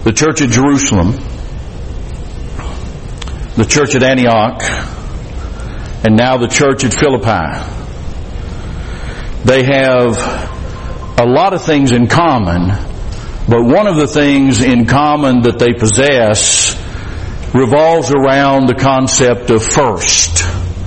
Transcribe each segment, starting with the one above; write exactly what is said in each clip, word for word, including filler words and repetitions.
the church at Jerusalem, the church at Antioch, and now the church at Philippi. They have a lot of things in common, but one of the things in common that they possess revolves around the concept of first.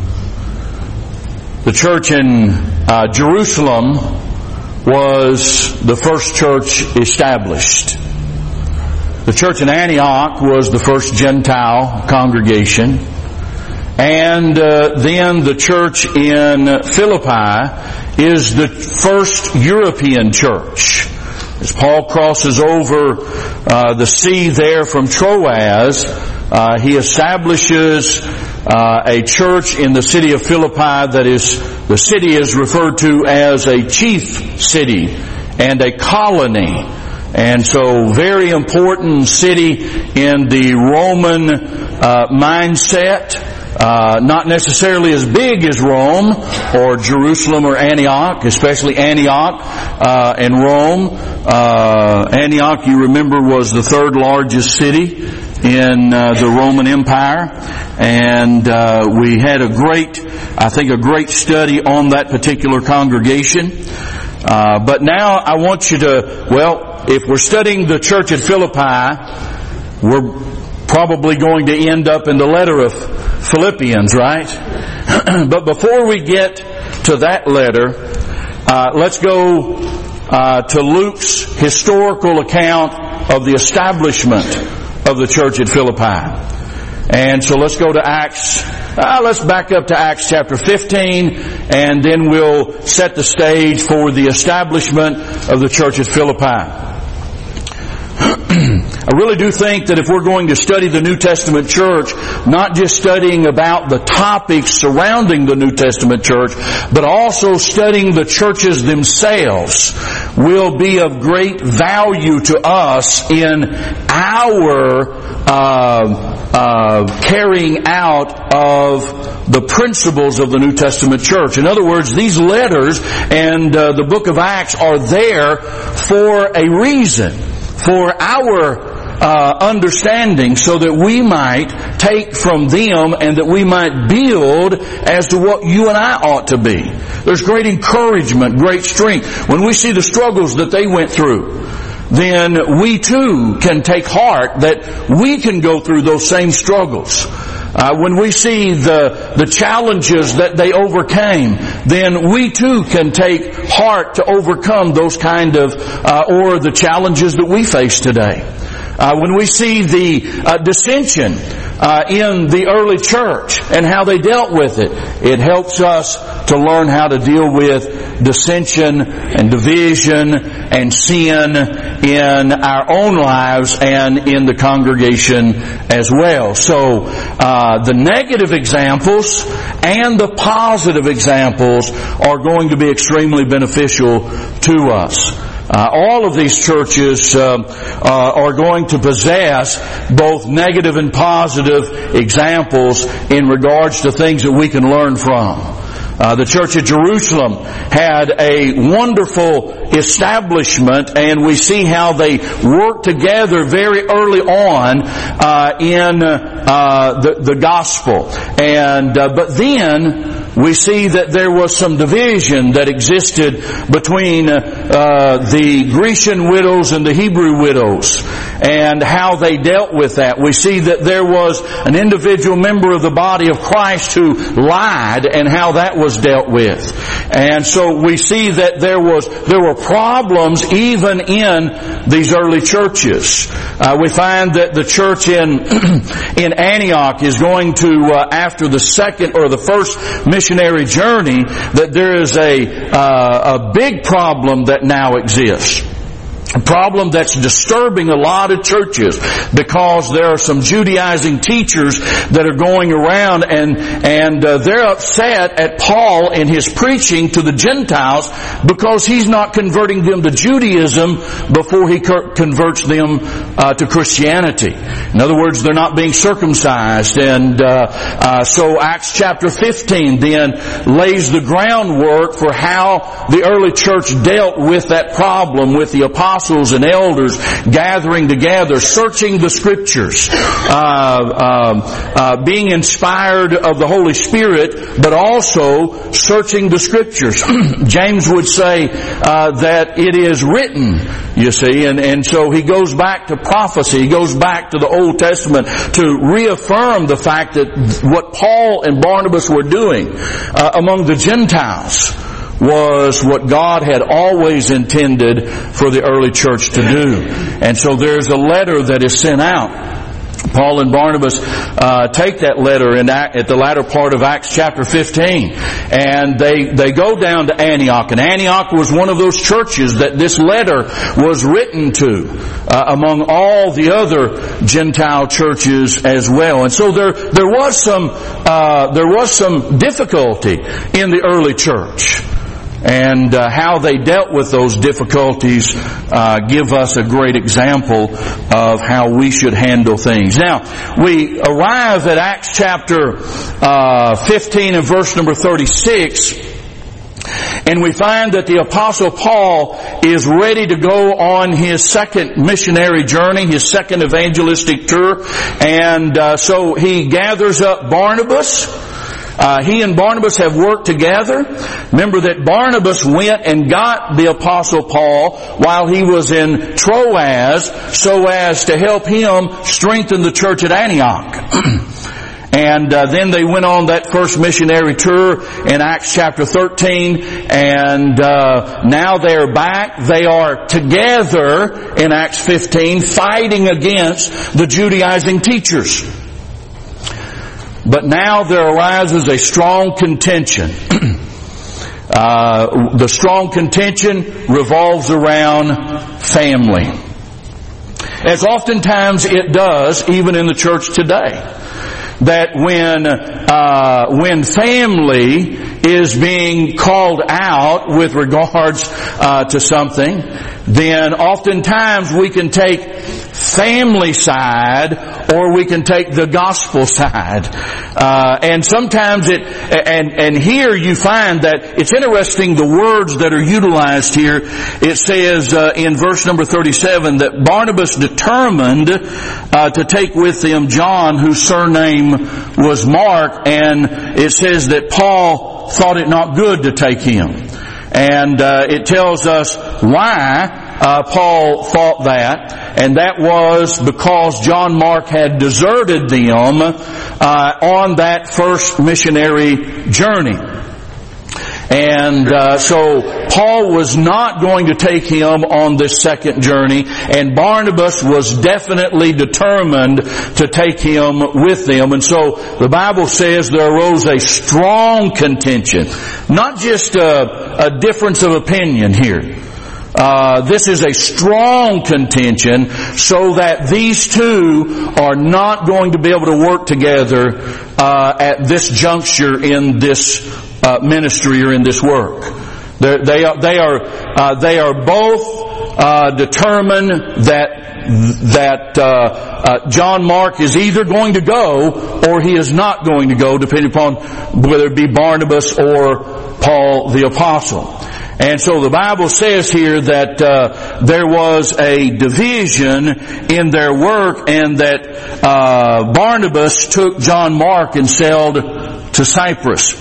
The church in uh, Jerusalem was the first church established. The church in Antioch was the first Gentile congregation. And uh, then the church in Philippi is the first European church. As Paul crosses over uh, the sea there from Troas, uh, he establishes uh, a church in the city of Philippi that is, the city is referred to as a chief city and a colony. And so, very important city in the Roman uh, mindset. Uh, not necessarily as big as Rome or Jerusalem or Antioch, especially Antioch uh, and Rome. Uh, Antioch, you remember, was the third largest city in uh, the Roman Empire, and uh, we had a great, I think, a great study on that particular congregation. Uh, but now I want you to, well, if we're studying the church at Philippi, we're probably going to end up in the letter of Philippians, right? But before we get to that letter, uh, let's go uh, to Luke's historical account of the establishment of the church at Philippi. And so let's go to Acts. Uh, let's back up to Acts chapter fifteen, and then we'll set the stage for the establishment of the church at Philippi. I really do think that if we're going to study the New Testament church, not just studying about the topics surrounding the New Testament church, but also studying the churches themselves, will be of great value to us in our uh, uh, carrying out of the principles of the New Testament church. In other words, these letters and uh, the book of Acts are there for a reason, for our uh, understanding, so that we might take from them and that we might build as to what you and I ought to be. There's great encouragement, great strength. When we see the struggles that they went through, then we too can take heart that we can go through those same struggles. Uh, when we see the the challenges that they overcame, then we too can take heart to overcome those kind of, uh, or the challenges that we face today. Uh, when we see the uh, dissension uh, in the early church and how they dealt with it, it helps us to learn how to deal with dissension and division and sin in our own lives and in the congregation as well. So uh, the negative examples and the positive examples are going to be extremely beneficial to us. Uh, all of these churches uh, uh, are going to possess both negative and positive examples in regards to things that we can learn from. Uh, the church at Jerusalem had a wonderful establishment, and we see how they worked together very early on uh, in uh, the, the gospel. And uh, but then we see that there was some division that existed between uh, the Grecian widows and the Hebrew widows, and how they dealt with that. We see that there was an individual member of the body of Christ who lied, and how that was dealt with. And so we see that there was there were problems even in these early churches. Uh, we find that the church in in Antioch is going to, uh, after the second or the first missionary journey, that there is a uh, a big problem that now exists. A problem that's disturbing a lot of churches, because there are some Judaizing teachers that are going around, and and uh, they're upset at Paul in his preaching to the Gentiles because he's not converting them to Judaism before he converts them uh, to Christianity. In other words, they're not being circumcised. And uh, uh, so Acts chapter fifteen then lays the groundwork for how the early church dealt with that problem with the apostles apostles and elders gathering together, searching the Scriptures, uh, um, uh, being inspired of the Holy Spirit, but also searching the Scriptures. James would say uh, that it is written, you see, and, and so he goes back to prophecy, he goes back to the Old Testament to reaffirm the fact that what Paul and Barnabas were doing uh, among the Gentiles was what God had always intended for the early church to do. And so there's a letter that is sent out. Paul and Barnabas uh, take that letter in Act, at the latter part of Acts chapter fifteen, and they they go down to Antioch. And Antioch was one of those churches that this letter was written to, uh, among all the other Gentile churches as well. And so there there was some uh, there was some difficulty in the early church. And uh, how they dealt with those difficulties uh, give us a great example of how we should handle things. Now, we arrive at Acts chapter uh, fifteen and verse number thirty-six, and we find that the Apostle Paul is ready to go on his second missionary journey, his second evangelistic tour, and uh, so he gathers up Barnabas. Uh, he and Barnabas have worked together. Remember that Barnabas went and got the Apostle Paul while he was in Troas so as to help him strengthen the church at Antioch. And uh, then they went on that first missionary tour in Acts chapter thirteen, and uh, now they're back. They are together in Acts fifteen fighting against the Judaizing teachers. But now there arises a strong contention. uh, the strong contention revolves around family. As oftentimes it does, even in the church today. That when, uh, when family is being called out with regards, uh, to something, then oftentimes we can take family side or we can take the gospel side. Uh, and sometimes it, and, and here you find that it's interesting the words that are utilized here. It says, uh, in verse number thirty-seven that Barnabas determined, uh, to take with them John, whose surname was Mark, and it says that Paul thought it not good to take him. And uh, it tells us why uh, Paul thought that, and that was because John Mark had deserted them uh, on that first missionary journey. And uh, so Paul was not going to take him on this second journey, and Barnabas was definitely determined to take him with them. And so the Bible says there arose a strong contention, not just a, a difference of opinion here. Uh, this is a strong contention, so that these two are not going to be able to work together uh, at this juncture in this uh, ministry or in this work. They're, they are they are uh, they are both uh, determined that that uh, uh, John Mark is either going to go or he is not going to go, depending upon whether it be Barnabas or Paul the Apostle. And so the Bible says here that uh, there was a division in their work, and that uh, Barnabas took John Mark and sailed to Cyprus.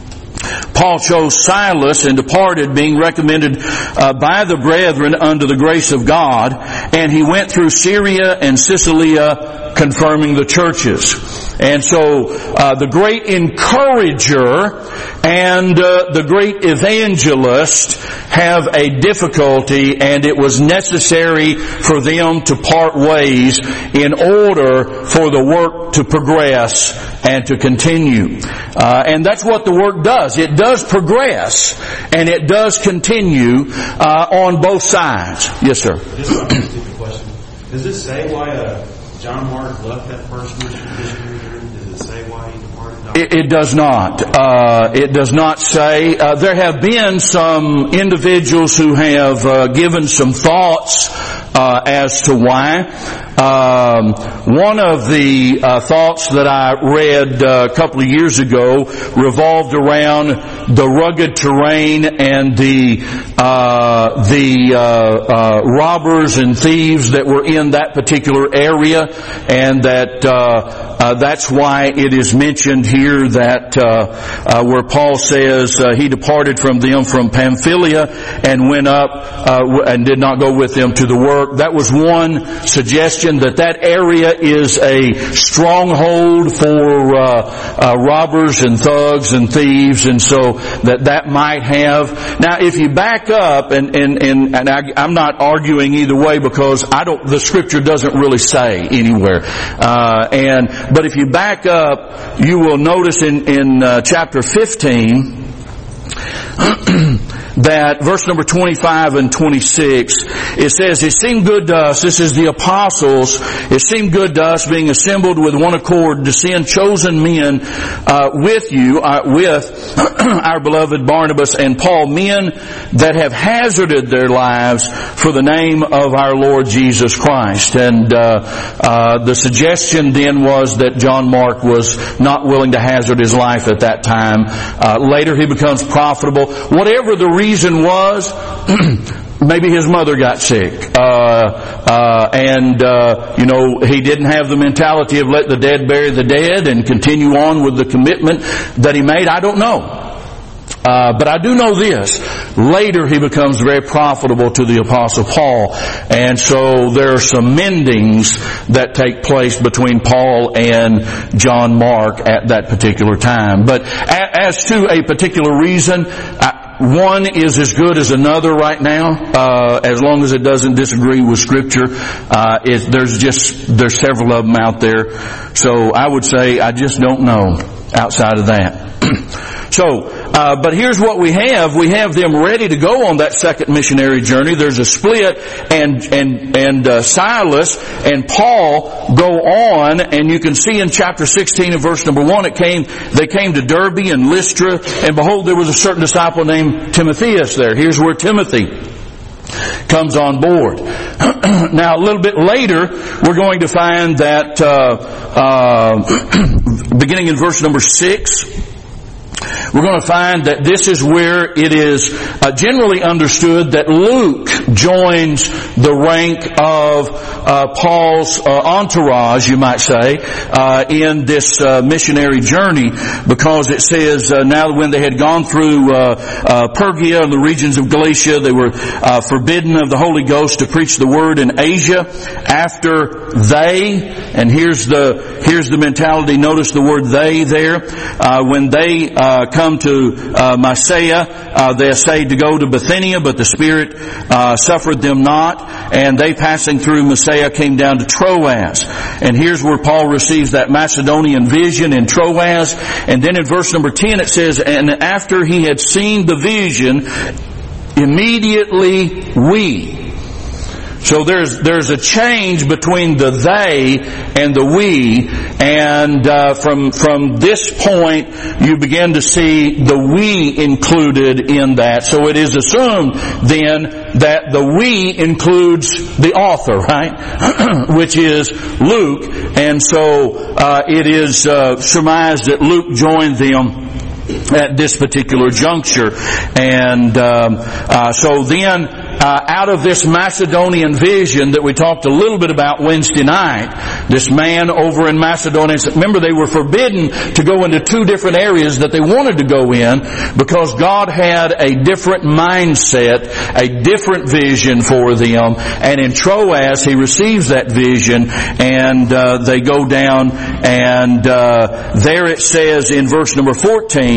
Paul chose Silas and departed, being recommended uh, by the brethren unto the grace of God, and he went through Syria and Cilicia, confirming the churches. And so uh, the great encourager and uh, the great evangelist have a difficulty, and it was necessary for them to part ways in order for the work to progress and to continue. Uh, and that's what the work does. It does progress, and it does continue uh, on both sides. Yes, sir. Just a question. Does it say why uh, John Mark left that first missionary journey? Does it say why he departed? It, it does not. Uh, it does not say. Uh, there have been some individuals who have uh, given some thoughts uh, as to why. Um, one of the uh, thoughts that I read uh, a couple of years ago revolved around the rugged terrain and the uh, the uh, uh, robbers and thieves that were in that particular area, and that uh, uh, that's why it is mentioned here that uh, uh, where Paul says uh, he departed from them from Pamphylia and went up uh, and did not go with them to the work. That was one suggestion, that that area is a stronghold for uh, uh, robbers and thugs and thieves, and so that that might have. Now, if you back up, and and and, and I, I'm not arguing either way, because I don't. The Scripture doesn't really say anywhere. Uh, and but if you back up, you will notice in in uh, chapter fifteen. That verse number twenty-five and twenty-six, it says, it seemed good to us, this is the apostles, it seemed good to us, being assembled with one accord, to send chosen men uh, with you, uh, with our beloved Barnabas and Paul, men that have hazarded their lives for the name of our Lord Jesus Christ. And uh, uh, the suggestion then was that John Mark was not willing to hazard his life at that time. Uh, later he becomes profitable. Whatever the reason was, maybe his mother got sick, uh, uh, and uh, you know, he didn't have the mentality of let the dead bury the dead and continue on with the commitment that he made. I don't know. Uh, but I do know this. Later he becomes very profitable to the Apostle Paul. And so there are some mendings that take place between Paul and John Mark at that particular time. But as to a particular reason, I, one is as good as another right now, uh, as long as it doesn't disagree with Scripture. Uh, it, there's just, there's several of them out there. So I would say I just don't know outside of that. So, uh, but here's what we have. We have them ready to go on that second missionary journey. There's a split, and, and, and, uh, Silas and Paul go on, and you can see in chapter sixteen and verse number one, it came, they came to Derbe and Lystra, and behold, there was a certain disciple named Timotheus there. Here's where Timothy comes on board. Now, a little bit later, we're going to find that, uh, uh, beginning in verse number six, we're going to find that this is where it is uh, generally understood that Luke joins the rank of uh, Paul's uh, entourage, you might say, uh, in this uh, missionary journey, because it says, uh, now when they had gone through uh, uh, Pergia and the regions of Galatia, they were uh, forbidden of the Holy Ghost to preach the word in Asia. After they, and here's the here's the mentality, notice the word they there, uh, when they uh, come to uh, Mysia, uh, they essayed to go to Bithynia, but the Spirit uh, suffered them not, and they, passing through Mysia, came down to Troas. And here's where Paul receives that Macedonian vision in Troas. And then in verse number ten it says, and after he had seen the vision, immediately we. So there's there's a change between the they and the we, and uh, from from this point you begin to see the we included in that. So it is assumed then that the we includes the author, right? Which is Luke, and so uh, it is uh, surmised that Luke joined them at this particular juncture. And um, uh, so then uh, out of this Macedonian vision that we talked a little bit about Wednesday night, this man over in Macedonia, remember they were forbidden to go into two different areas that they wanted to go in because God had a different mindset, a different vision for them. And in Troas he receives that vision, and uh, they go down, and uh, there it says in verse number fourteen,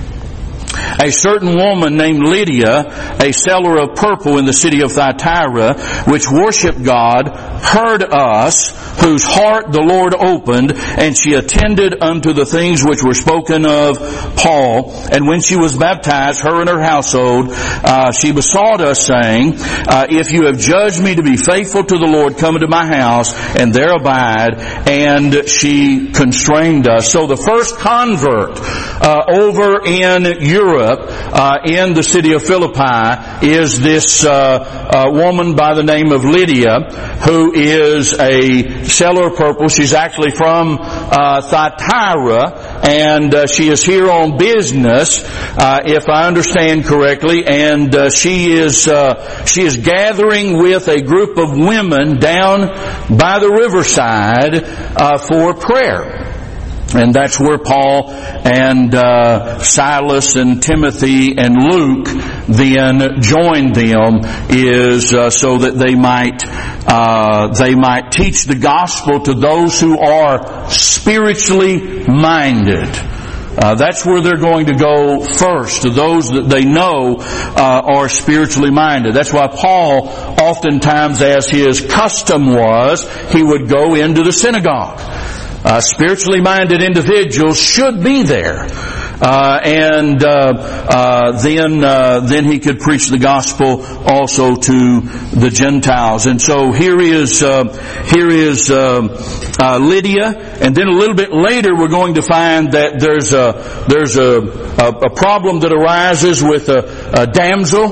a certain woman named Lydia, a seller of purple in the city of Thyatira, which worshipped God, heard us, whose heart the Lord opened, and she attended unto the things which were spoken of Paul. And when she was baptized, her and her household, uh, she besought us, saying, uh, if you have judged me to be faithful to the Lord, come into my house, and there abide. And she constrained us. So the first convert uh, over in Europe Europe, uh, in the city of Philippi, is this uh, uh, woman by the name of Lydia, who is a seller of purple. She's actually from uh, Thyatira, and uh, she is here on business, uh, if I understand correctly, and uh, she is uh, she is gathering with a group of women down by the riverside uh, for prayer. And that's where Paul and uh, Silas and Timothy and Luke then joined them, is uh, so that they might uh, they might teach the gospel to those who are spiritually minded. Uh, that's where they're going to go first, to those that they know uh, are spiritually minded. That's why Paul, oftentimes, as his custom was, he would go into the synagogue. Uh, spiritually minded individuals should be there. Uh, and uh, uh, then uh, then he could preach the gospel also to the Gentiles. And so here is uh, here is uh, uh, Lydia, and then a little bit later we're going to find that there's a there's a a, a problem that arises with a, a damsel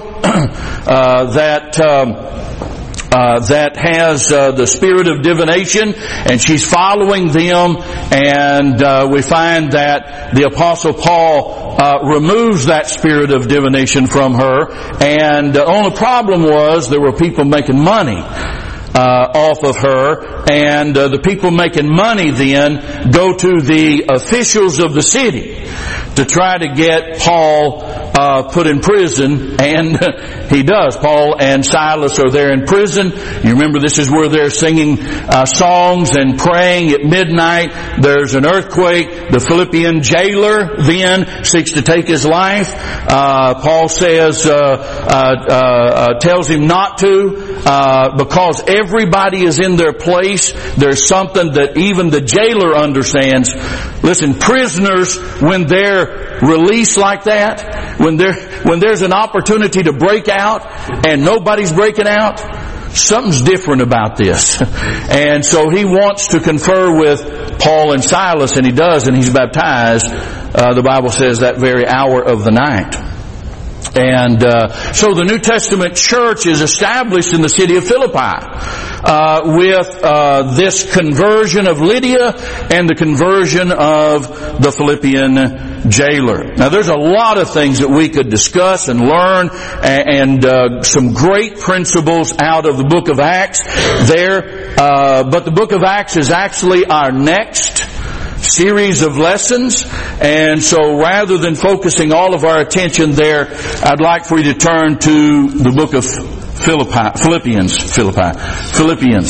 uh, that. Um, Uh, that has uh, the spirit of divination, and she's following them, and uh, we find that the Apostle Paul uh, removes that spirit of divination from her, and the only problem was there were people making money Uh, off of her, and uh, the people making money then go to the officials of the city to try to get Paul uh, put in prison, and he does. Paul and Silas are there in prison. You remember, this is where they're singing uh, songs and praying at midnight. There's an earthquake. The Philippian jailer then seeks to take his life. Uh, Paul says, uh, uh, uh, tells him not to, uh, because everybody is in their place. There's something that even the jailer understands. Listen, prisoners, when they're released like that, when there when there's an opportunity to break out and nobody's breaking out, something's different about this. And so he wants to confer with Paul and Silas, and he does, and he's baptized, uh, the Bible says, that very hour of the night. And uh, so the New Testament church is established in the city of Philippi uh, with uh, this conversion of Lydia and the conversion of the Philippian jailer. Now, there's a lot of things that we could discuss and learn, and, and uh, some great principles out of the book of Acts there. Uh, but the book of Acts is actually our next series of lessons, and so rather than focusing all of our attention there, I'd like for you to turn to the book of Philippi, Philippians, Philippi, Philippians.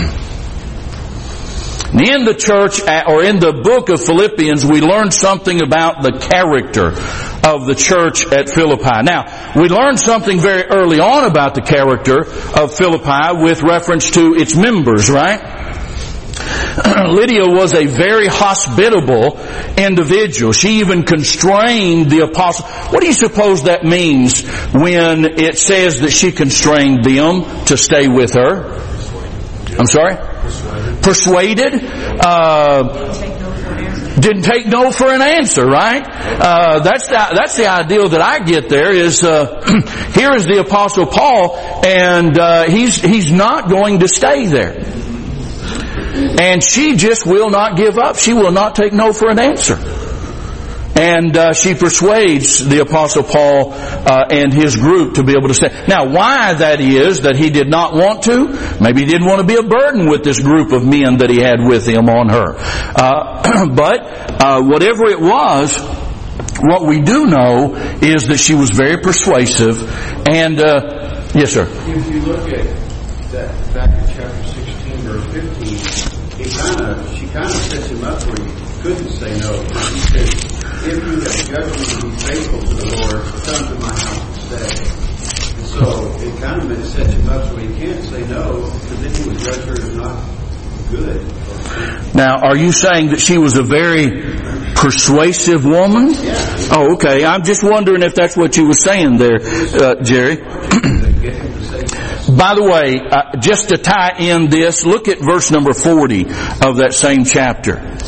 In the church, or in the book of Philippians, we learn something about the character of the church at Philippi. Now, we learned something very early on about the character of Philippi with reference to its members, right? Lydia was a very hospitable individual. She even constrained the apostle. What do you suppose that means when it says that she constrained them to stay with her? I'm sorry? Persuaded. Persuaded. Uh, didn't take no for an answer, right? Uh, that's the, that's the ideal that I get there is, uh, here is the Apostle Paul, and uh, he's he's not going to stay there. And she just will not give up. She will not take no for an answer. And uh, she persuades the Apostle Paul uh, and his group to be able to stay. Now, why that is that he did not want to, maybe he didn't want to be a burden with this group of men that he had with him on her. Uh, but uh, whatever it was, what we do know is that she was very persuasive. And, uh, yes, sir? If you look at that back in chapter sixteen, verse fifteen, it kind of, she kind of sets him up where he couldn't say no. He said, if you have judged me to be faithful to the Lord, come to my house and stay. And so it kind of sets him up so he can't say no, because then he would judge her as not good. Now, are you saying that she was a very persuasive woman? Yeah. Oh, okay. I'm just wondering if that's what you were saying there, uh, Jerry. By the way, uh, just to tie in this, look at verse number forty of that same chapter.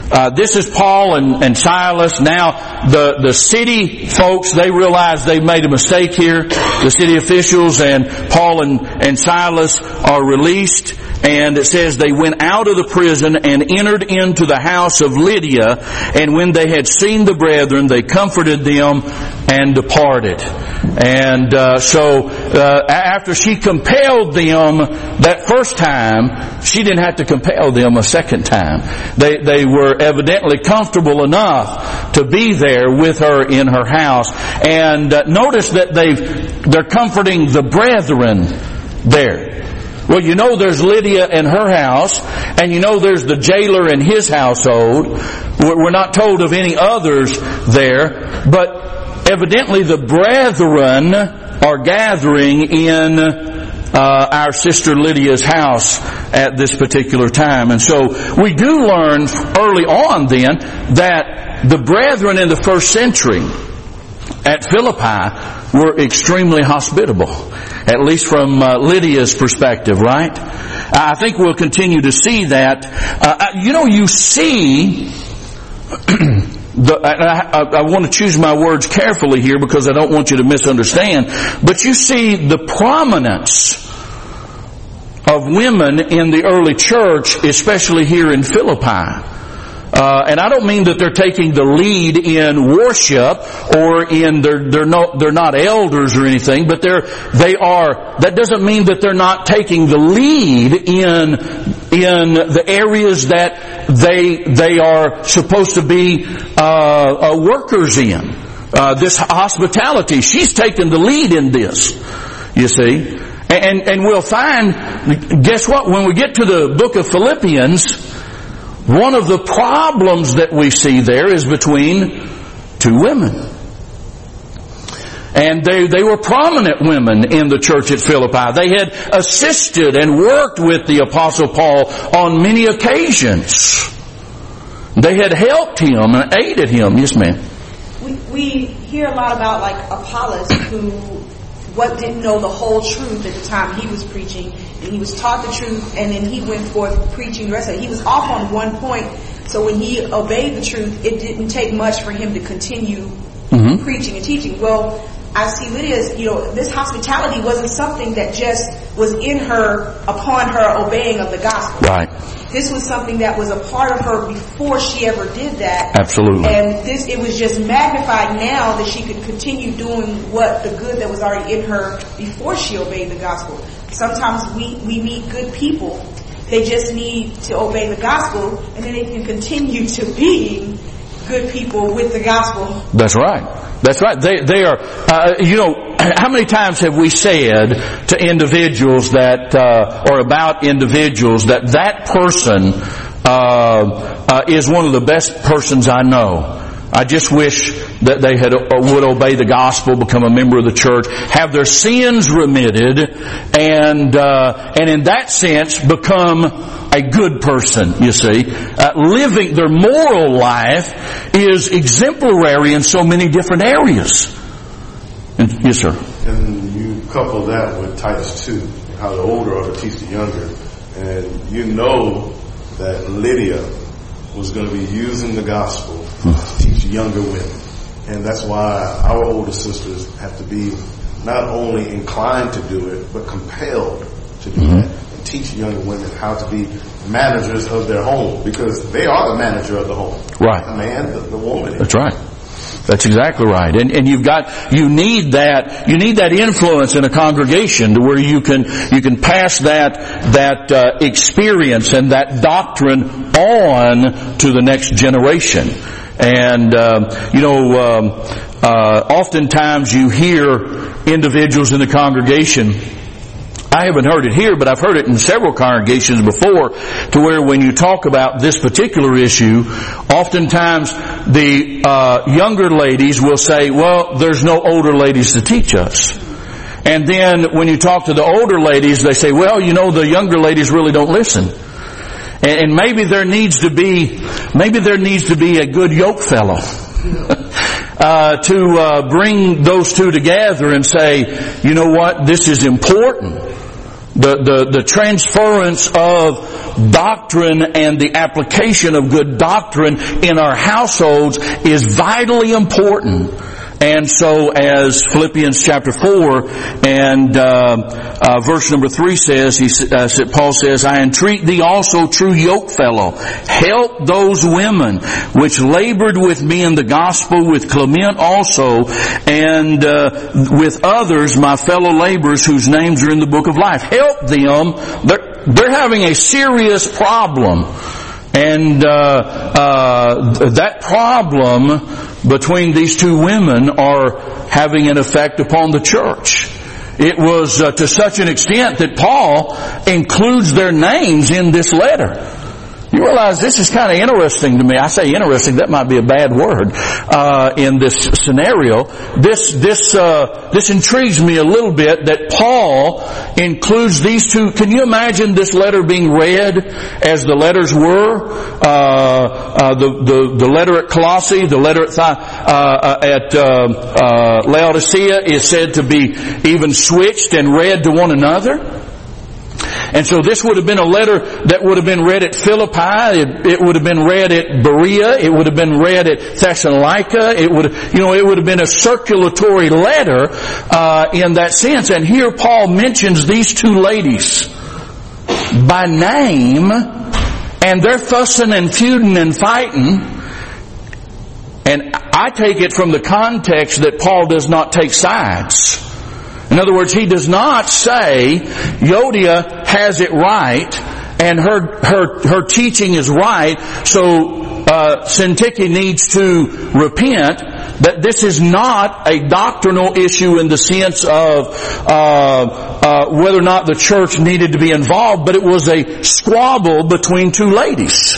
Uh, this is Paul and, and Silas. Now, the, the city folks, they realize they've made a mistake here. The city officials and Paul and, and Silas are released. And it says they went out of the prison and entered into the house of Lydia. And when they had seen the brethren, they comforted them and departed. And uh, so uh, after she compelled them that first time, she didn't have to compel them a second time. They they were evidently comfortable enough to be there with her in her house. And uh, notice that they've they're comforting the brethren there. Well, you know there's Lydia in her house, and you know there's the jailer in his household. We're not told of any others there, but evidently the brethren are gathering in uh, our sister Lydia's house at this particular time. And so we do learn early on then that the brethren in the first century at Philippi were extremely hospitable, at least from uh, Lydia's perspective, right? I think we'll continue to see that. Uh, you know, you see, the, I, I, I want to choose my words carefully here because I don't want you to misunderstand, but you see the prominence of women in the early church, especially here in Philippi. Uh, and I don't mean that they're taking the lead in worship or in they're they're not they're not elders or anything, but they're they are. That doesn't mean that they're not taking the lead in in the areas that they they are supposed to be uh, uh, workers in. Uh, this hospitality, she's taken the lead in this. You see, and and we'll find. Guess what? When we get to the book of Philippians, one of the problems that we see there is between two women. And they, they were prominent women in the church at Philippi. They had assisted and worked with the Apostle Paul on many occasions. They had helped him and aided him. Yes, ma'am. We, we hear a lot about like Apollos, who what didn't know the whole truth at the time he was preaching, and he was taught the truth, and then he went forth preaching the rest of it. He was off on one point, so when he obeyed the truth, it didn't take much for him to continue mm-hmm. preaching and teaching. Well, I see Lydia's, you know, this hospitality wasn't something that just was in her upon her obeying of the gospel. Right. This was something that was a part of her before she ever did that. Absolutely. And this, it was just magnified now that she could continue doing what the good that was already in her before she obeyed the gospel. Sometimes we, we meet good people. They just need to obey the gospel, and then they can continue to be good people with the gospel. That's right. That's right. They they are. Uh, you know, how many times have we said to individuals that, uh, or about individuals that that person uh, uh, is one of the best persons I know. I just wish that they had uh, would obey the gospel, become a member of the church, have their sins remitted, and uh, and in that sense become a good person. You see, uh, living their moral life is exemplary in so many different areas. And, yes, sir. And you couple that with Titus two, how the older are to teach the younger, and you know that Lydia was going to be using the gospel to teach younger women. And that's why our older sisters have to be not only inclined to do it, but compelled to do mm-hmm. that and teach younger women how to be managers of their home, because they are the manager of the home. Right. The man, the, the woman. That's right. That's exactly right. And, and you've got, you need that, you need that influence in a congregation to where you can, you can pass that, that, uh, experience and that doctrine on to the next generation. And, um, you know, um, uh, oftentimes you hear individuals in the congregation, I haven't heard it here, but I've heard it in several congregations before, to where when you talk about this particular issue, oftentimes the uh, younger ladies will say, well, there's no older ladies to teach us. And then when you talk to the older ladies, they say, well, you know, the younger ladies really don't listen. And, and maybe there needs to be, maybe there needs to be a good yoke fellow. Uh, to uh, bring those two together and say, you know what, this is important The, the, the transference of doctrine and the application of good doctrine in our households is vitally important. And so as Philippians chapter four and uh, uh, verse number three says, he uh, Paul says, I entreat thee also, true yokefellow, help those women which labored with me in the gospel, with Clement also, and uh, with others, my fellow laborers whose names are in the book of life. Help them. They're, they're having a serious problem. And uh, uh, that problem between these two women are having an effect upon the church. It was uh, to such an extent that Paul includes their names in this letter. You realize this is kind of interesting to me. I say interesting, that might be a bad word uh, in this scenario. This this uh, this intrigues me a little bit that Paul includes these two. Can you imagine this letter being read as the letters were? Uh, uh, the, the the letter at Colossae, the letter at Thi- uh, at uh, uh, Laodicea is said to be even switched and read to one another. And so this would have been a letter that would have been read at Philippi. It, it would have been read at Berea. It would have been read at Thessalonica. It would, you know, it would have been a circulatory letter uh, in that sense. And here Paul mentions these two ladies by name, and they're fussing and feuding and fighting. And I take it from the context that Paul does not take sides. In other words, he does not say Euodia has it right and her her her teaching is right, so uh, Syntyche needs to repent. That this is not a doctrinal issue in the sense of uh, uh, whether or not the church needed to be involved, but it was a squabble between two ladies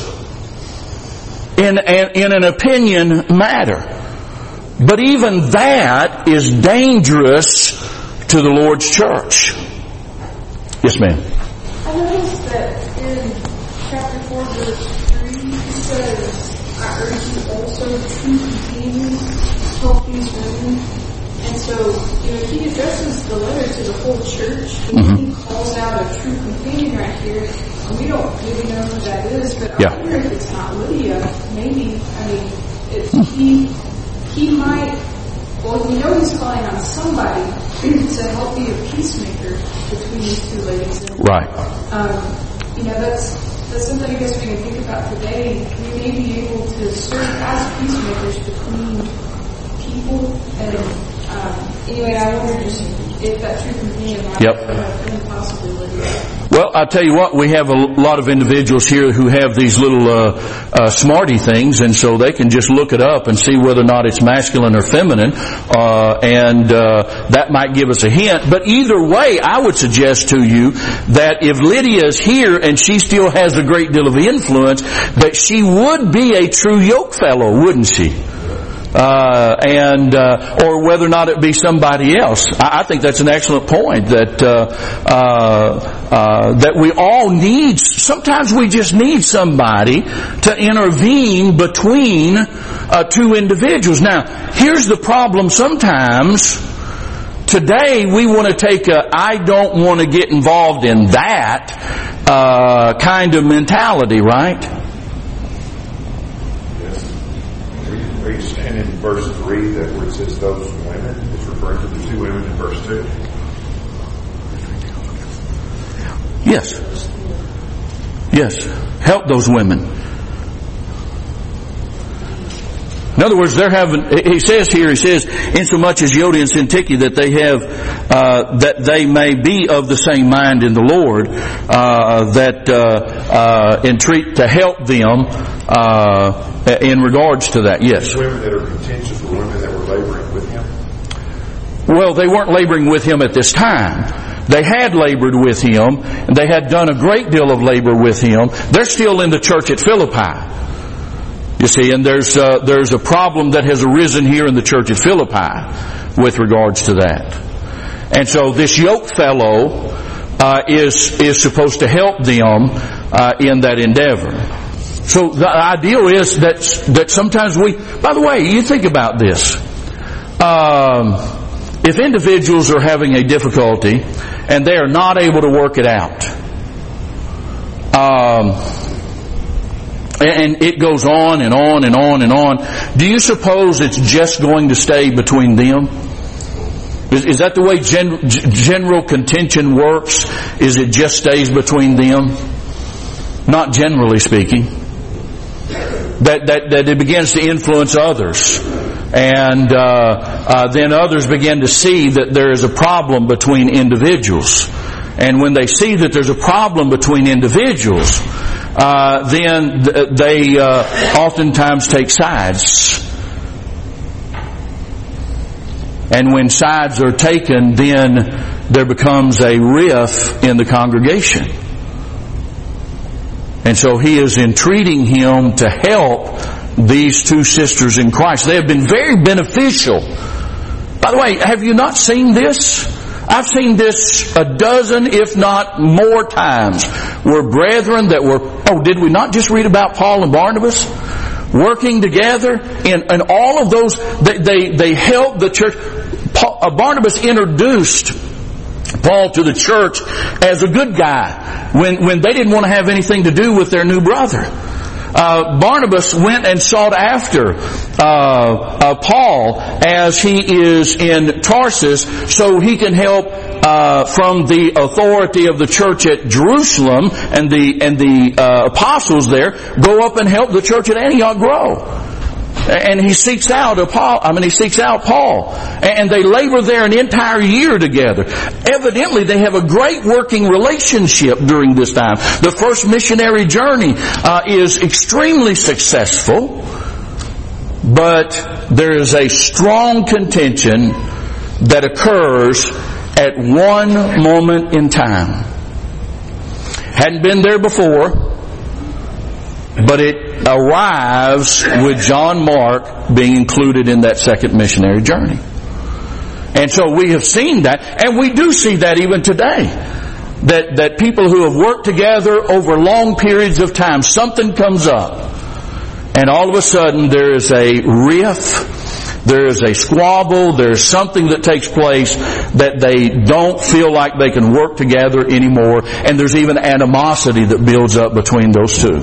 in an, in an opinion matter. But even that is dangerous to the Lord's church. Yes, ma'am. I noticed that in chapter four, verse three, he says, I urge you also, true companions, help these women. And so, you know, he addresses the letter to the whole church, and mm-hmm. he calls out a true companion right here. And we don't really know who that is, but I yeah. wonder if it's not Lydia. Maybe, I mean, it, mm. he, he might, well, we know he's calling on somebody to help be a peacemaker between these two ladies. And, right. Um, you know, that's that's something I guess we can think about today. We may be able to serve as peacemakers between people. And um, anyway, I wonder just if that true companion might yep. have any possibility. Well, I'll tell you what, we have a lot of individuals here who have these little uh, uh, smarty things, and so they can just look it up and see whether or not it's masculine or feminine, uh, and uh, that might give us a hint. But either way, I would suggest to you that if Lydia is here and she still has a great deal of influence, that she would be a true yokefellow, wouldn't she? Uh, and, uh, or whether or not it be somebody else. I, I think that's an excellent point that, uh, uh, uh, that we all need, sometimes we just need somebody to intervene between, uh, two individuals. Now, here's the problem sometimes. Today we want to take a, I don't want to get involved in that, uh, kind of mentality, right? Are you saying in verse three that where it says those women, it's referring to the two women in verse two? Yes. Yes. Help those women. In other words, they're having, he says here, he says, insomuch as Euodia and Syntyche, that they have, uh, that they may be of the same mind in the Lord, uh, that, uh, uh, entreat to help them, uh, in regards to that. Yes. The women that are contentious were women that were laboring with him? Well, they weren't laboring with him at this time. They had labored with him, and they had done a great deal of labor with him. They're still in the church at Philippi. You see, and there's uh, there's a problem that has arisen here in the church at Philippi with regards to that. And so this yoke fellow uh, is is supposed to help them uh, in that endeavor. So the ideal is that that sometimes we. By the way, you think about this. Um, if individuals are having a difficulty and they are not able to work it out, um, and it goes on and on and on and on, do you suppose it's just going to stay between them? Is, is that the way gen, general contention works? Is it just stays between them? Not generally speaking. That, that, that it begins to influence others. And uh, uh, then others begin to see that there is a problem between individuals. And when they see that there's a problem between individuals, uh, then th- they uh, oftentimes take sides. And when sides are taken, then there becomes a rift in the congregation. And so he is entreating him to help these two sisters in Christ. They have been very beneficial. By the way, have you not seen this? I've seen this a dozen, if not more times, where brethren that were, oh, did we not just read about Paul and Barnabas? Working together in, in all of those, they, they, they helped the church. Paul, uh, Barnabas introduced Paul to the church as a good guy when, when they didn't want to have anything to do with their new brother. Uh, Barnabas went and sought after uh, uh, Paul as he is in Tarsus, so he can help uh, from the authority of the church at Jerusalem and the and the uh, apostles there go up and help the church at Antioch grow. And he seeks out Paul. I mean, he seeks out Paul, and they labor there an entire year together. Evidently, they have a great working relationship during this time. The first missionary journey uh, is extremely successful, but there is a strong contention that occurs at one moment in time. Hadn't been there before, but it arrives with John Mark being included in that second missionary journey. And so we have seen that, and we do see that even today. That, that people who have worked together over long periods of time, something comes up, and all of a sudden there is a rift, there is a squabble, there is something that takes place that they don't feel like they can work together anymore, and there's even animosity that builds up between those two.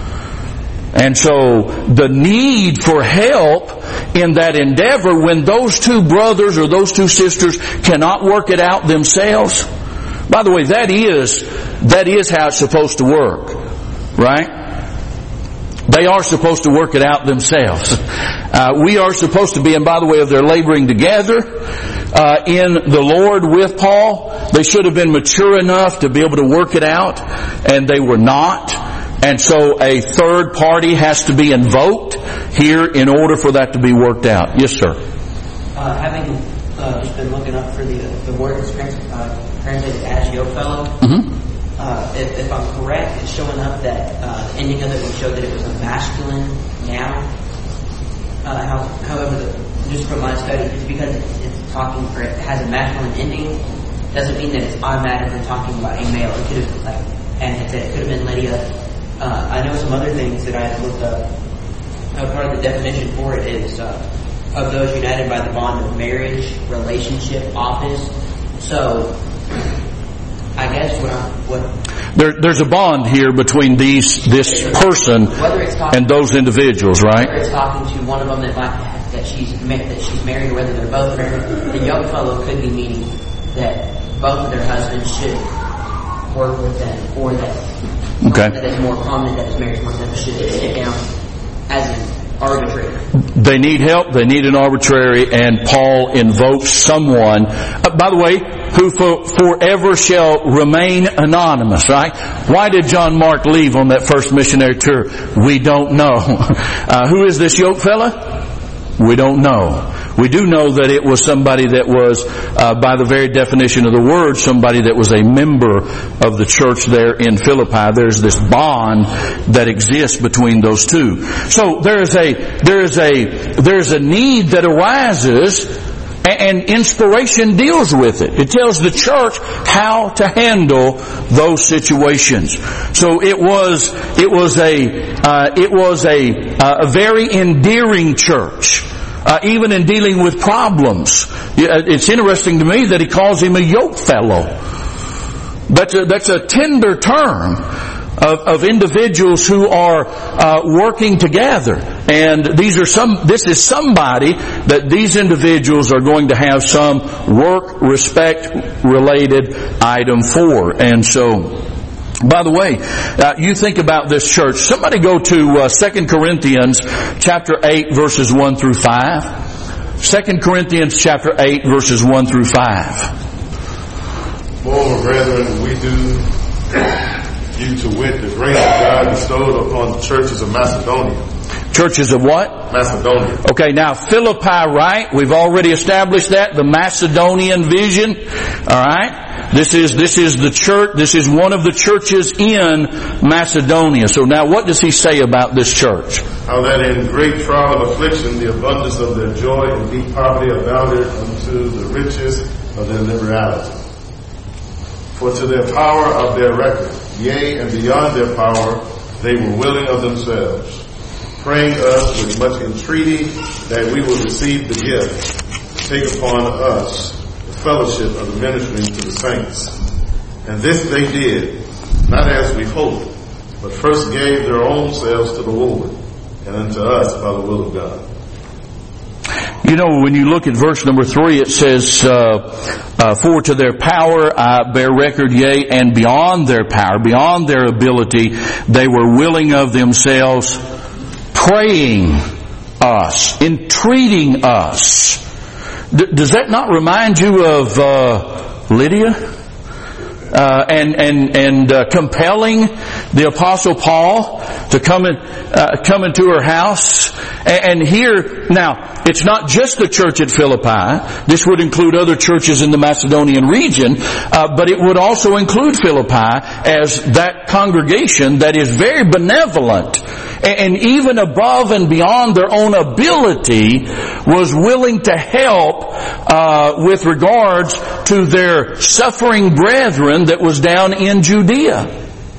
And so the need for help in that endeavor, when those two brothers or those two sisters cannot work it out themselves. By the way, that is, that is how it's supposed to work. Right? They are supposed to work it out themselves. Uh, we are supposed to be, and by the way, if they're laboring together uh, in the Lord with Paul, they should have been mature enough to be able to work it out, and they were not. And so a third party has to be invoked here in order for that to be worked out. Yes, sir. Uh, having uh, just been looking up for the the word that's trans, uh, translated as yokefellow, mm-hmm. uh, if, if I'm correct, it's showing up that uh, the ending of it would show that it was a masculine noun. Uh, how, however, the, just from my study, it's because it's, it's talking for it has a masculine ending. Doesn't mean that it's automatically talking about a male. It could have like, and it, it could have been Lydia. Uh, I know some other things that I had looked up. Uh, part of the definition for it is uh, of those united by the bond of marriage, relationship, office. So, I guess what I'm, what there, there's a bond here between these this person and those individuals, right? Whether it's talking to one of them that might that she's that she's married, or whether they're both married, the young fellow could be meaning that both of their husbands should work with them, or that. Okay. That is more common that is married one of them should sit down as an arbitrator. They need help. They need an arbitrary, and Paul invokes someone. Uh, by the way, who for, forever shall remain anonymous. Right? Why did John Mark leave on that first missionary tour? We don't know. Uh, who is this yoke fella? We don't know. We do know that it was somebody that was, uh, by the very definition of the word, somebody that was a member of the church there in Philippi. There's this bond that exists between those two. So there is a, there is a, there is a need that arises, and inspiration deals with it. It tells the church how to handle those situations. So it was, it was a, uh, it was a, uh, a very endearing church. Uh, even in dealing with problems. It's interesting to me that he calls him a yoke fellow. That's a, that's a tender term of, of individuals who are uh, working together. And these are some. This is somebody that these individuals are going to have some work respect related item for. And so, by the way, uh, you think about this church. Somebody go to uh, Second Corinthians chapter eight, verses one through five. Second Corinthians chapter eight, verses one through five. Moreover, brethren, we do you to wit the grace of God bestowed upon the churches of Macedonia. Churches of what? Macedonia. Okay, now Philippi, right? We've already established that. The Macedonian vision. Alright? This is, this is the church, this is one of the churches in Macedonia. So now what does he say about this church? How that in great trial and affliction, the abundance of their joy and deep poverty abounded unto the riches of their liberality. For to their power of their record, yea, and beyond their power, they were willing of themselves, praying us with much entreaty that we will receive the gift, take upon us the fellowship of the ministering to the saints. And this they did, not as we hoped, but first gave their own selves to the Lord, and unto us by the will of God. You know, when you look at verse number three, it says, uh, uh, for to their power I bear record, yea, and beyond their power, beyond their ability, they were willing of themselves, praying us, entreating us. D- does that not remind you of uh, Lydia? Uh, and and and uh, compelling the Apostle Paul to come in, uh, come into her house. And, and here, now, it's not just the church at Philippi. This would include other churches in the Macedonian region, uh, but it would also include Philippi as that congregation that is very benevolent and, and even above and beyond their own ability was willing to help uh, with regards to their suffering brethren that was down in Judea.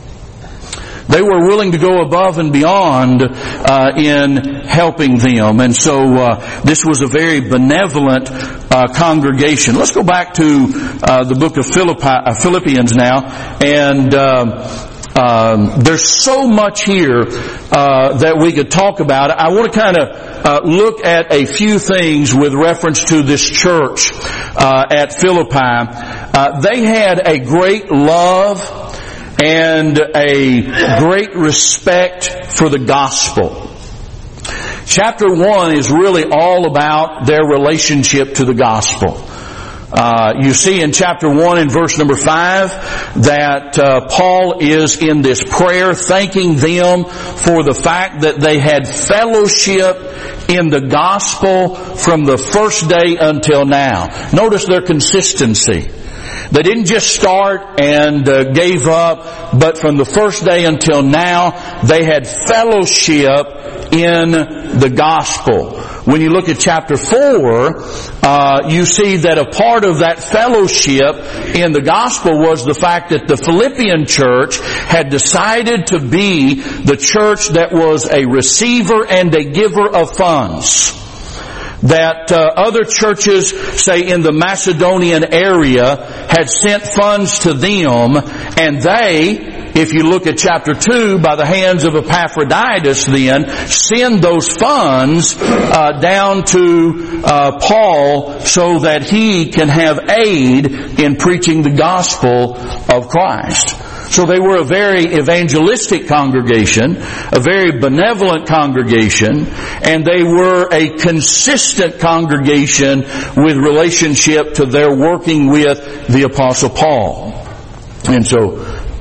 They were willing to go above and beyond uh, in helping them. And so uh, this was a very benevolent uh, congregation. Let's go back to uh, the book of Philippi, uh, Philippians now. And uh, um, there's so much here uh, that we could talk about. I want to kind of uh, look at a few things with reference to this church uh, at Philippi. Uh, they had a great love and a great respect for the gospel. Chapter one is really all about their relationship to the gospel. Uh, you see in chapter one in verse number five that uh, Paul is in this prayer thanking them for the fact that they had fellowship in the gospel from the first day until now. Notice their consistency. They didn't just start and uh, gave up, but from the first day until now, they had fellowship in the gospel. When you look at chapter four, uh, you see that a part of that fellowship in the gospel was the fact that the Philippian church had decided to be the church that was a receiver and a giver of funds. That uh, other churches, say in the Macedonian area, had sent funds to them, and they, if you look at chapter two, by the hands of Epaphroditus then, send those funds uh, down to uh, Paul so that he can have aid in preaching the gospel of Christ. So they were a very evangelistic congregation, a very benevolent congregation, and they were a consistent congregation with relationship to their working with the Apostle Paul. And so,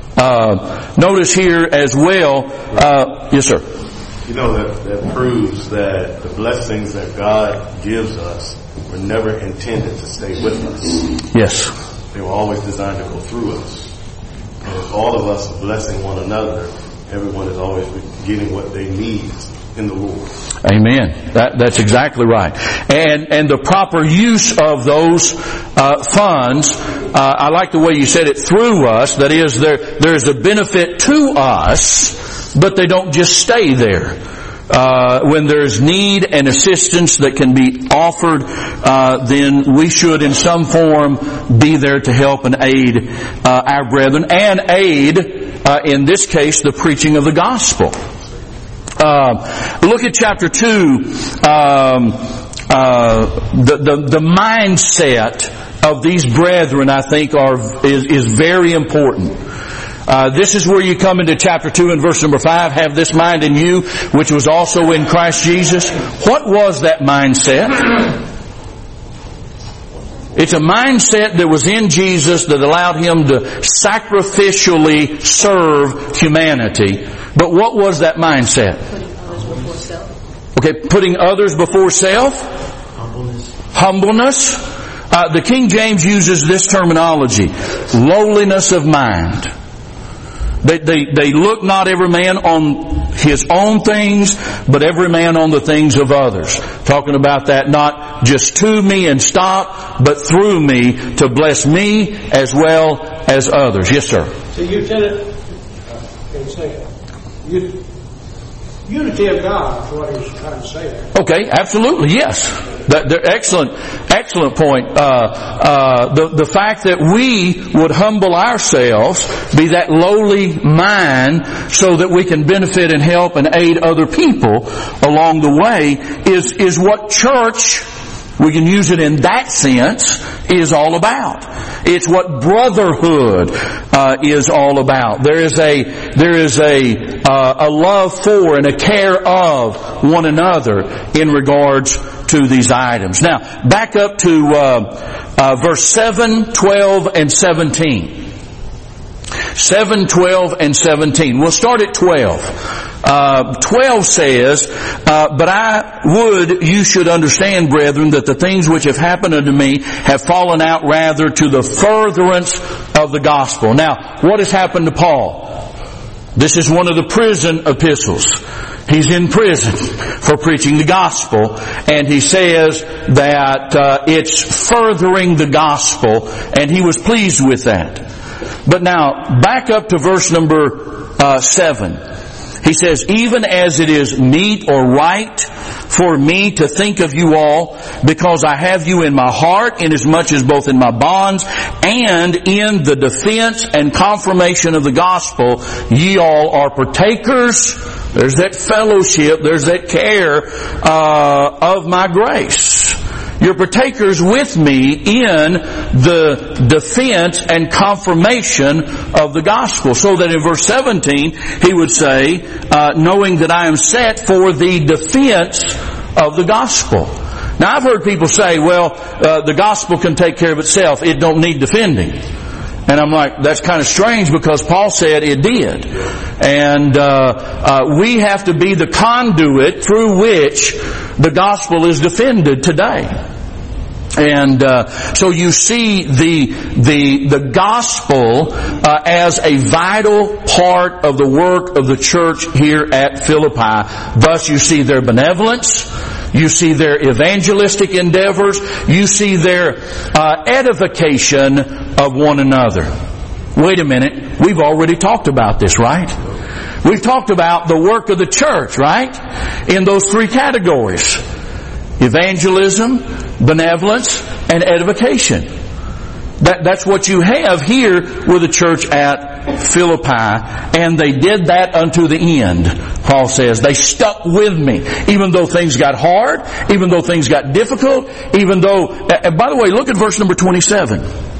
uh, notice here as well, uh, yes sir. You know, that, that proves that the blessings that God gives us were never intended to stay with us. Yes. They were always designed to go through us. And if all of us are blessing one another, everyone is always getting what they need in the Lord. Amen. That, that's exactly right. And and the proper use of those uh, funds, uh, I like the way you said it, through us. That is, there there's a benefit to us, but they don't just stay there. Uh, when there's need and assistance that can be offered, uh, then we should in some form be there to help and aid uh, our brethren and aid, uh, in this case, the preaching of the gospel. Uh, look at chapter two. Um, uh, the, the, the mindset of these brethren, I think, are is, is very important. Uh, this is where you come into chapter two and verse number five. Have this mind in you, which was also in Christ Jesus. What was that mindset? It's a mindset that was in Jesus that allowed Him to sacrificially serve humanity. But what was that mindset? Putting others before self. Okay, putting others before self. Humbleness. Humbleness. Uh, the King James uses this terminology. Lowliness of mind. They, they, they look not every man on his own things, but every man on the things of others. Talking about that not just to me and stop, but through me to bless me as well as others. Yes, sir. So you said it, I can't say it. You, unity of God is what he's trying to say there. Okay, absolutely, yes. That, that, excellent, excellent point. Uh, uh, the, the fact that we would humble ourselves, be that lowly mind, so that we can benefit and help and aid other people along the way is, is what church, we can use it in that sense, is all about. It's what brotherhood uh, is all about. There is a there is a uh, a love for and a care of one another in regards to these items. Now, back up to uh, uh, verse seven, twelve, and seventeen. seven, twelve, and seventeen. We'll start at twelve. Uh, twelve says, uh, but I would you should understand, brethren, that the things which have happened unto me have fallen out rather to the furtherance of the gospel. Now, what has happened to Paul? This is one of the prison epistles. He's in prison for preaching the gospel, and he says that uh, it's furthering the gospel, and he was pleased with that. But now, back up to verse number uh, seven. He says, even as it is meet or right for me to think of you all, because I have you in my heart, inasmuch as both in my bonds and in the defense and confirmation of the gospel, ye all are partakers. There's that fellowship, there's that care uh, of my grace. You're partakers with me in the defense and confirmation of the gospel. So that in verse seventeen, he would say, uh, knowing that I am set for the defense of the gospel. Now, I've heard people say, well, uh, the gospel can take care of itself. It don't need defending. And I'm like, that's kind of strange, because Paul said it did. And uh, uh, we have to be the conduit through which the gospel is defended today. And uh, so you see the the the gospel uh, as a vital part of the work of the church here at Philippi. Thus, you see their benevolence, you see their evangelistic endeavors, you see their uh, edification of one another. Wait a minute, we've already talked about this, right? We've talked about the work of the church, right? In those three categories: evangelism, benevolence, and edification. That, that's what you have here with the church at Philippi. And they did that unto the end, Paul says. They stuck with me. Even though things got hard, even though things got difficult, even though... And by the way, look at verse number twenty-seven.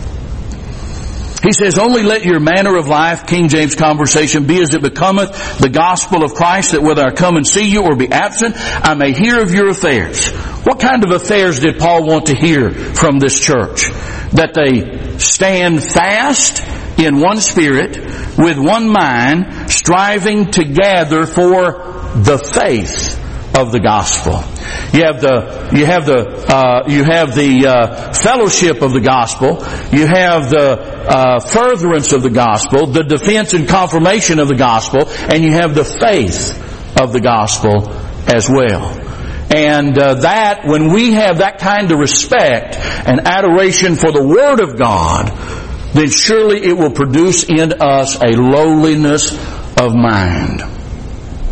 He says, only let your manner of life, King James conversation, be as it becometh the gospel of Christ, that whether I come and see you or be absent, I may hear of your affairs. What kind of affairs did Paul want to hear from this church? That they stand fast in one spirit, with one mind, striving together for the faith of the gospel. You have the you have the uh, you have the uh, fellowship of the gospel. You have the uh, furtherance of the gospel, the defense and confirmation of the gospel, and you have the faith of the gospel as well. And uh, that, when we have that kind of respect and adoration for the Word of God, then surely it will produce in us a lowliness of mind.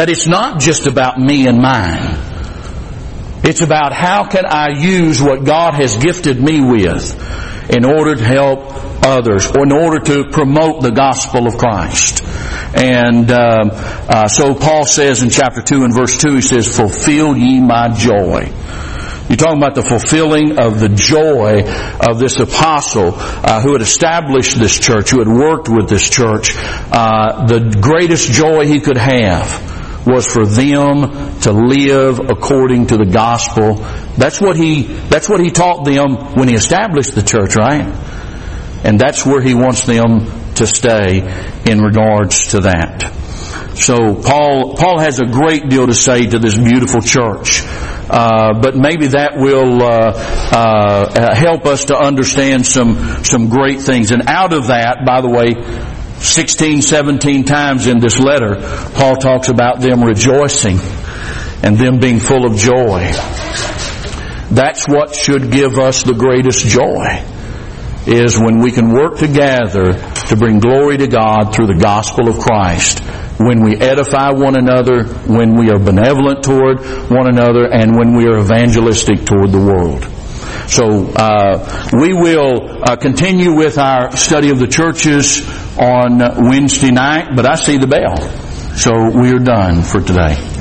That it's not just about me and mine. It's about how can I use what God has gifted me with in order to help others, or in order to promote the gospel of Christ. And uh, uh, so Paul says in chapter two and verse two, he says, fulfill ye my joy. You're talking about the fulfilling of the joy of this apostle uh, who had established this church, who had worked with this church. Uh, the greatest joy he could have was for them to live according to the gospel. That's what he, that's what he taught them when he established the church, right? And that's where he wants them to stay in regards to that. So Paul, Paul has a great deal to say to this beautiful church. Uh, but maybe that will uh, uh, help us to understand some some great things. And out of that, by the way, sixteen, seventeen times in this letter, Paul talks about them rejoicing and them being full of joy. That's what should give us the greatest joy, is when we can work together to bring glory to God through the gospel of Christ. When we edify one another, when we are benevolent toward one another, and when we are evangelistic toward the world. So uh, we will uh, continue with our study of the churches on Wednesday night, but I see the bell. So we are done for today.